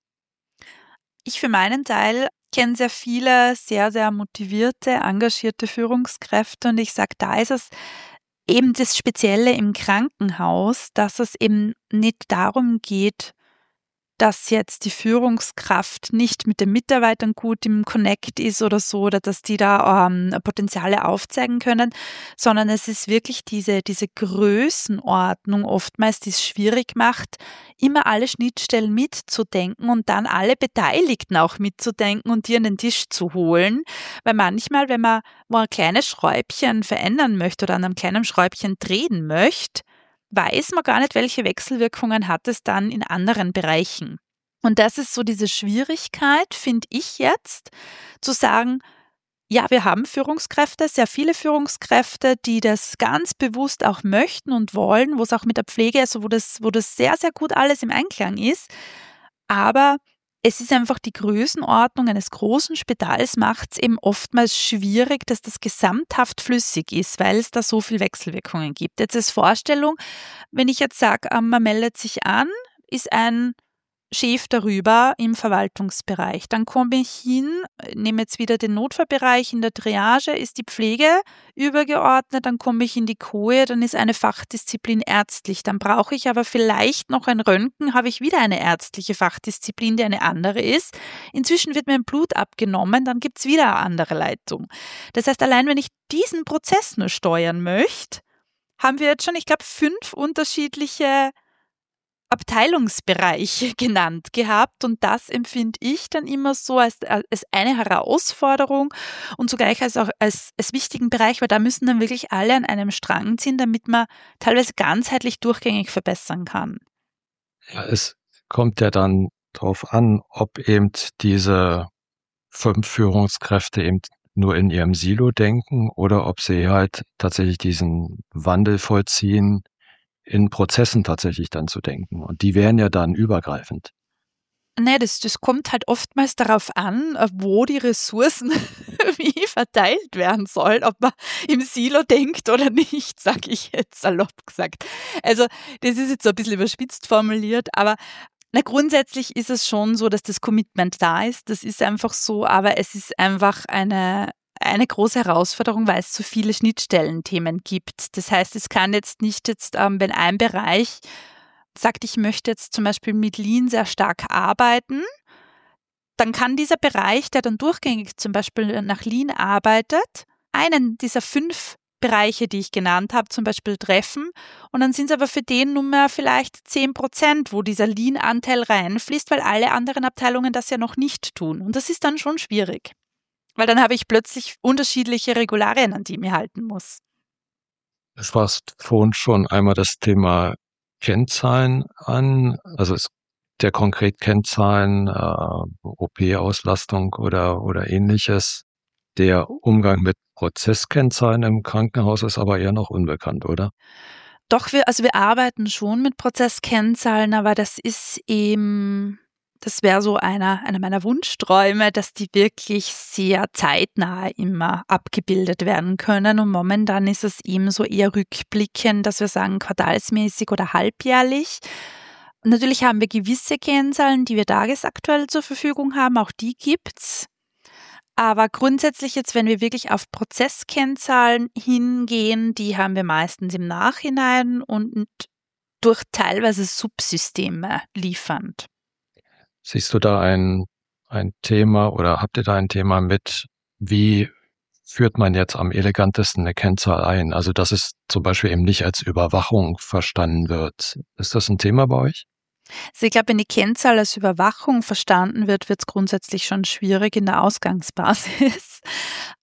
Ich für meinen Teil kenne sehr viele sehr, sehr motivierte, engagierte Führungskräfte und ich sage, da ist es eben das Spezielle im Krankenhaus, dass es eben nicht darum geht, dass jetzt die Führungskraft nicht mit den Mitarbeitern gut im Connect ist oder so, oder dass die da ähm, Potenziale aufzeigen können, sondern es ist wirklich diese, diese Größenordnung oftmals, die es schwierig macht, immer alle Schnittstellen mitzudenken und dann alle Beteiligten auch mitzudenken und die an den Tisch zu holen. Weil manchmal, wenn man wo ein kleines Schräubchen verändern möchte oder an einem kleinen Schräubchen drehen möchte, weiß man gar nicht, welche Wechselwirkungen hat es dann in anderen Bereichen. Und das ist so diese Schwierigkeit, finde ich jetzt, zu sagen, ja, wir haben Führungskräfte, sehr viele Führungskräfte, die das ganz bewusst auch möchten und wollen, wo es auch mit der Pflege, also wo das, wo das sehr, sehr gut alles im Einklang ist. Aber es ist einfach die Größenordnung eines großen Spitals macht es eben oftmals schwierig, dass das gesamthaft flüssig ist, weil es da so viele Wechselwirkungen gibt. Jetzt als Vorstellung, wenn ich jetzt sage, man meldet sich an, ist ein Chef darüber im Verwaltungsbereich. Dann komme ich hin, nehme jetzt wieder den Notfallbereich, in der Triage ist die Pflege übergeordnet, dann komme ich in die Q E, dann ist eine Fachdisziplin ärztlich. Dann brauche ich aber vielleicht noch ein Röntgen, habe ich wieder eine ärztliche Fachdisziplin, die eine andere ist. Inzwischen wird mir ein Blut abgenommen, dann gibt es wieder eine andere Leitung. Das heißt, allein wenn ich diesen Prozess nur steuern möchte, haben wir jetzt schon, ich glaube, fünf unterschiedliche Abteilungsbereich genannt gehabt und das empfinde ich dann immer so als, als eine Herausforderung und zugleich als auch als, als wichtigen Bereich, weil da müssen dann wirklich alle an einem Strang ziehen, damit man teilweise ganzheitlich durchgängig verbessern kann.
Ja, es kommt ja dann darauf an, ob eben diese fünf Führungskräfte eben nur in ihrem Silo denken oder ob sie halt tatsächlich diesen Wandel vollziehen, in Prozessen tatsächlich dann zu denken. Und die wären ja dann übergreifend.
Nee, das, das kommt halt oftmals darauf an, wo die Ressourcen wie verteilt werden sollen, ob man im Silo denkt oder nicht, sage ich jetzt salopp gesagt. Also das ist jetzt so ein bisschen überspitzt formuliert, aber na, grundsätzlich ist es schon so, dass das Commitment da ist. Das ist einfach so, aber es ist einfach eine eine große Herausforderung, weil es so viele Schnittstellenthemen gibt. Das heißt, es kann jetzt nicht jetzt, ähm, wenn ein Bereich sagt, ich möchte jetzt zum Beispiel mit Lean sehr stark arbeiten, dann kann dieser Bereich, der dann durchgängig zum Beispiel nach Lean arbeitet, einen dieser fünf Bereiche, die ich genannt habe, zum Beispiel treffen und dann sind es aber für den nur mehr vielleicht zehn Prozent, wo dieser Lean-Anteil reinfließt, weil alle anderen Abteilungen das ja noch nicht tun. Und das ist dann schon schwierig. Weil dann habe ich plötzlich unterschiedliche Regularien, an die ich mich halten muss.
Du sprachst vorhin schon einmal das Thema Kennzahlen an. Also es gibt ja konkret Kennzahlen, äh, O P-Auslastung oder, oder ähnliches. Der Umgang mit Prozesskennzahlen im Krankenhaus ist aber eher noch unbekannt, oder?
Doch, wir, also wir arbeiten schon mit Prozesskennzahlen, aber das ist eben... Das wäre so einer, einer meiner Wunschträume, dass die wirklich sehr zeitnah immer abgebildet werden können. Und momentan ist es eben so eher rückblickend, dass wir sagen quartalsmäßig oder halbjährlich. Und natürlich haben wir gewisse Kennzahlen, die wir tagesaktuell zur Verfügung haben. Auch die gibt's. Aber grundsätzlich jetzt, wenn wir wirklich auf Prozesskennzahlen hingehen, die haben wir meistens im Nachhinein und durch teilweise Subsysteme liefernd.
Siehst du da ein, ein Thema oder habt ihr da ein Thema mit, wie führt man jetzt am elegantesten eine Kennzahl ein? Also, dass es zum Beispiel eben nicht als Überwachung verstanden wird. Ist das ein Thema bei euch?
Also ich glaube, wenn die Kennzahl als Überwachung verstanden wird, wird es grundsätzlich schon schwierig in der Ausgangsbasis.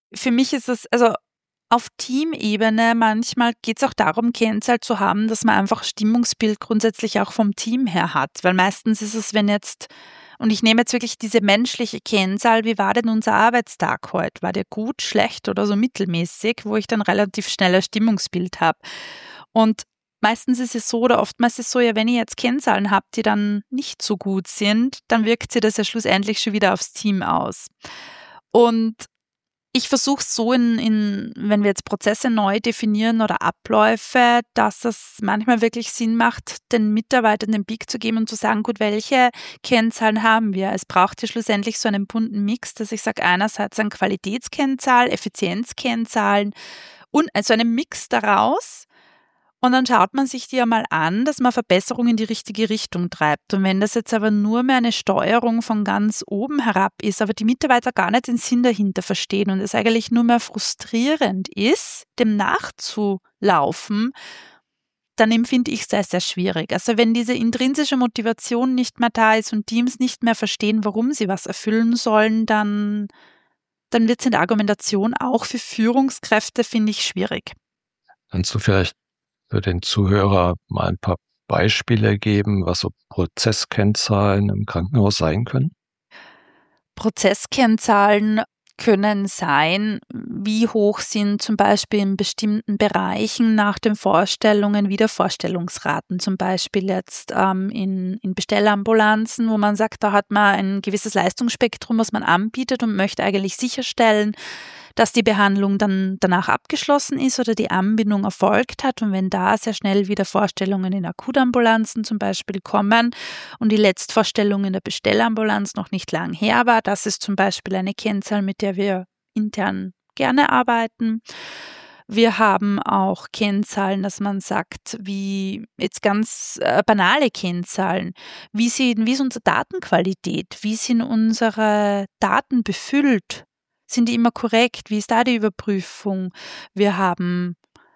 für mich ist es, also auf Teamebene manchmal geht es auch darum, Kennzahl zu haben, dass man einfach Stimmungsbild grundsätzlich auch vom Team her hat. Weil meistens ist es, wenn jetzt, und ich nehme jetzt wirklich diese menschliche Kennzahl, wie war denn unser Arbeitstag heute? War der gut, schlecht oder so mittelmäßig, wo ich dann relativ schnell ein Stimmungsbild habe. Und meistens ist es so, oder oftmals ist es so, ja, wenn ich jetzt Kennzahlen habe, die dann nicht so gut sind, dann wirkt sich das ja schlussendlich schon wieder aufs Team aus. Und ich versuche es so, in, in, wenn wir jetzt Prozesse neu definieren oder Abläufe, dass es manchmal wirklich Sinn macht, den Mitarbeitern den Blick zu geben und zu sagen, gut, welche Kennzahlen haben wir? Es braucht ja schlussendlich so einen bunten Mix, dass ich sage, einerseits eine Qualitätskennzahl, Effizienzkennzahlen und also einen Mix daraus. Und dann schaut man sich die ja mal an, dass man Verbesserungen in die richtige Richtung treibt. Und wenn das jetzt aber nur mehr eine Steuerung von ganz oben herab ist, aber die Mitarbeiter gar nicht den Sinn dahinter verstehen und es eigentlich nur mehr frustrierend ist, dem nachzulaufen, dann empfinde ich es sehr, sehr schwierig. Also wenn diese intrinsische Motivation nicht mehr da ist und Teams nicht mehr verstehen, warum sie was erfüllen sollen, dann, dann wird es in der Argumentation auch für Führungskräfte, finde ich, schwierig.
Kannst du vielleicht für den Zuhörer mal ein paar Beispiele geben, was so Prozesskennzahlen im Krankenhaus sein können?
Prozesskennzahlen können sein, wie hoch sind zum Beispiel in bestimmten Bereichen nach den Vorstellungen wieder Vorstellungsraten, zum Beispiel jetzt ähm, in, in Bestellambulanzen, wo man sagt, da hat man ein gewisses Leistungsspektrum, was man anbietet und möchte eigentlich sicherstellen, dass die Behandlung dann danach abgeschlossen ist oder die Anbindung erfolgt hat. Und wenn da sehr schnell wieder Vorstellungen in Akutambulanzen zum Beispiel kommen und die Letztvorstellung in der Bestellambulanz noch nicht lang her war, das ist zum Beispiel eine Kennzahl, mit der wir intern gerne arbeiten. Wir haben auch Kennzahlen, dass man sagt, wie jetzt ganz äh, banale Kennzahlen. Wie, sind, wie ist unsere Datenqualität? Wie sind unsere Daten befüllt? Sind die immer korrekt? Wie ist da die Überprüfung? Wir haben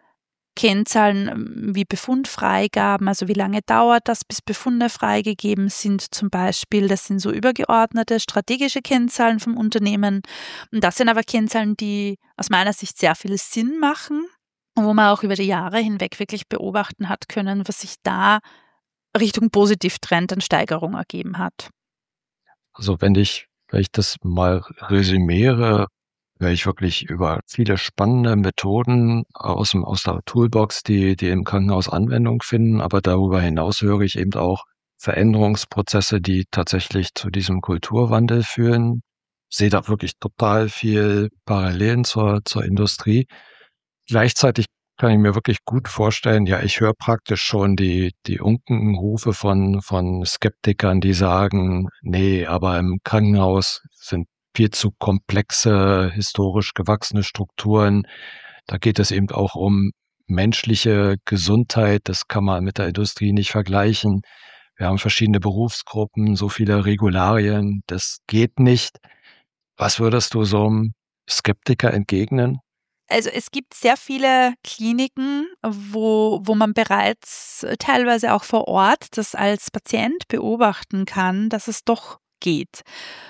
Kennzahlen wie Befundfreigaben, also wie lange dauert das, bis Befunde freigegeben sind zum Beispiel. Das sind so übergeordnete strategische Kennzahlen vom Unternehmen. Und das sind aber Kennzahlen, die aus meiner Sicht sehr viel Sinn machen und wo man auch über die Jahre hinweg wirklich beobachten hat können, was sich da Richtung Positivtrend an Steigerung ergeben hat.
Also wenn ich Wenn ich das mal resümiere, höre ich wirklich über viele spannende Methoden aus, dem, aus der Toolbox, die, die im Krankenhaus Anwendung finden. Aber darüber hinaus höre ich eben auch Veränderungsprozesse, die tatsächlich zu diesem Kulturwandel führen. Ich sehe da wirklich total viel Parallelen zur, zur Industrie. Gleichzeitig kann ich mir wirklich gut vorstellen, ja, ich höre praktisch schon die, die Unkenrufe von, von Skeptikern, die sagen, nee, aber im Krankenhaus sind viel zu komplexe, historisch gewachsene Strukturen. Da geht es eben auch um menschliche Gesundheit. Das kann man mit der Industrie nicht vergleichen. Wir haben verschiedene Berufsgruppen, so viele Regularien. Das geht nicht. Was würdest du so einem Skeptiker entgegnen?
Also es gibt sehr viele Kliniken, wo, wo man bereits teilweise auch vor Ort das als Patient beobachten kann, dass es doch geht.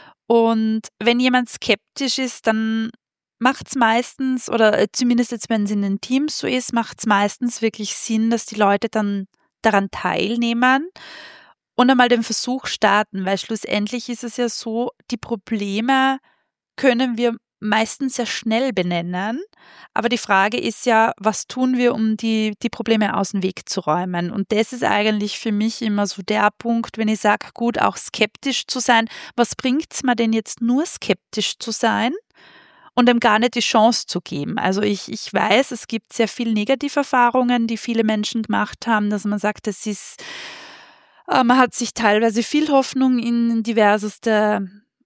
Und wenn jemand skeptisch ist, dann macht es meistens, oder zumindest jetzt, wenn es in den Teams so ist, macht es meistens wirklich Sinn, dass die Leute dann daran teilnehmen und einmal den Versuch starten, weil schlussendlich ist es ja so, die Probleme können wir meistens sehr schnell benennen, aber die Frage ist ja, was tun wir, um die, die Probleme aus dem Weg zu räumen? Und das ist eigentlich für mich immer so der Punkt, wenn ich sage, gut, auch skeptisch zu sein, was bringt es mir denn jetzt nur skeptisch zu sein und dem gar nicht die Chance zu geben? Also ich, ich weiß, es gibt sehr viele Negativerfahrungen, die viele Menschen gemacht haben, dass man sagt, es ist, äh, man hat sich teilweise viel Hoffnung in diverseste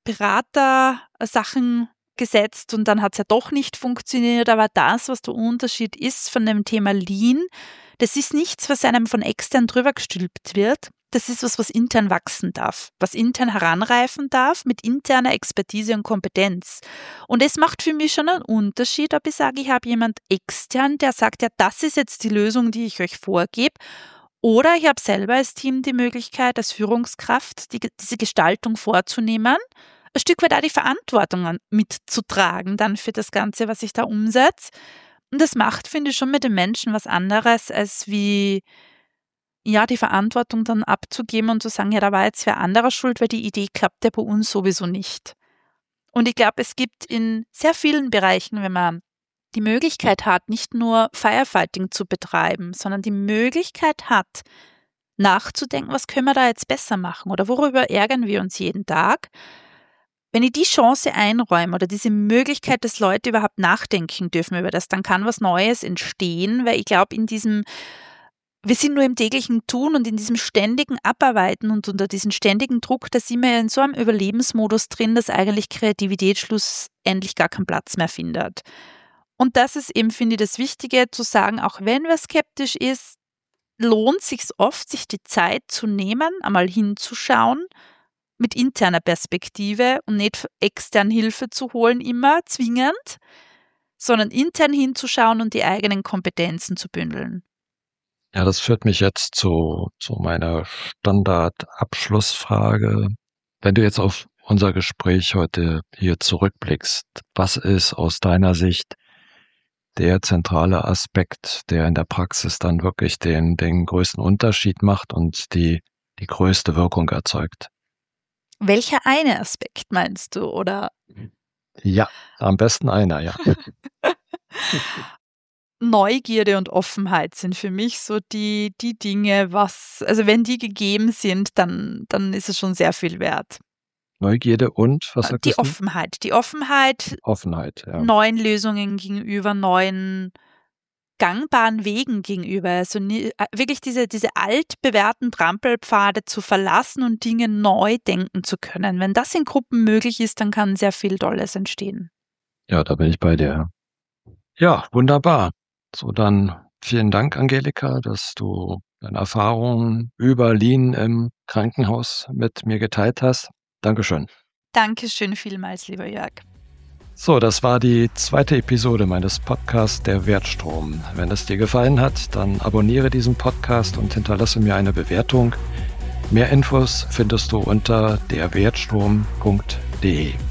Beratersachen gesetzt und dann hat es ja doch nicht funktioniert, aber das, was der Unterschied ist von dem Thema Lean, das ist nichts, was einem von extern drüber gestülpt wird, das ist was, was intern wachsen darf, was intern heranreifen darf mit interner Expertise und Kompetenz. Und es macht für mich schon einen Unterschied, ob ich sage, ich habe jemand extern, der sagt, ja, das ist jetzt die Lösung, die ich euch vorgebe, oder ich habe selber als Team die Möglichkeit, als Führungskraft die, diese Gestaltung vorzunehmen, ein Stück weit auch die Verantwortung mitzutragen dann für das Ganze, was ich da umsetze. Und das macht, finde ich, schon mit den Menschen was anderes, als wie ja, die Verantwortung dann abzugeben und zu sagen, ja, da war jetzt wer anderer schuld, weil die Idee klappt ja bei uns sowieso nicht. Und ich glaube, es gibt in sehr vielen Bereichen, wenn man die Möglichkeit hat, nicht nur Firefighting zu betreiben, sondern die Möglichkeit hat, nachzudenken, was können wir da jetzt besser machen oder worüber ärgern wir uns jeden Tag. Wenn ich die Chance einräume oder diese Möglichkeit, dass Leute überhaupt nachdenken dürfen über das, dann kann was Neues entstehen, weil ich glaube, in diesem wir sind nur im täglichen Tun und in diesem ständigen Abarbeiten und unter diesem ständigen Druck, da sind wir in so einem Überlebensmodus drin, dass eigentlich Kreativität schlussendlich gar keinen Platz mehr findet. Und das ist eben, finde ich, das Wichtige, zu sagen, auch wenn wer skeptisch ist, lohnt es sich oft, sich die Zeit zu nehmen, einmal hinzuschauen, mit interner Perspektive und nicht extern Hilfe zu holen, immer zwingend, sondern intern hinzuschauen und die eigenen Kompetenzen zu bündeln.
Ja, das führt mich jetzt zu, zu meiner Standardabschlussfrage. Wenn du jetzt auf unser Gespräch heute hier zurückblickst, was ist aus deiner Sicht der zentrale Aspekt, der in der Praxis dann wirklich den, den größten Unterschied macht und die, die größte Wirkung erzeugt?
Welcher eine Aspekt meinst du, oder?
Ja, am besten einer, ja.
Neugierde und Offenheit sind für mich so die, die Dinge, was, also wenn die gegeben sind, dann, dann ist es schon sehr viel wert.
Neugierde und, was sagst
Die
du?
Offenheit. Die Offenheit,
Offenheit, ja.
neuen Lösungen gegenüber, neuen gangbaren Wegen gegenüber. Also nie, wirklich diese, diese altbewährten Trampelpfade zu verlassen und Dinge neu denken zu können. Wenn das in Gruppen möglich ist, dann kann sehr viel Tolles entstehen.
Ja, da bin ich bei dir. Ja, wunderbar. So, dann vielen Dank, Angelika, dass du deine Erfahrungen über Lean im Krankenhaus mit mir geteilt hast. Dankeschön.
Dankeschön vielmals, lieber Jörg.
So, das war die zweite Episode meines Podcasts Der Wertstrom. Wenn es dir gefallen hat, dann abonniere diesen Podcast und hinterlasse mir eine Bewertung. Mehr Infos findest du unter der wertstrom punkt de.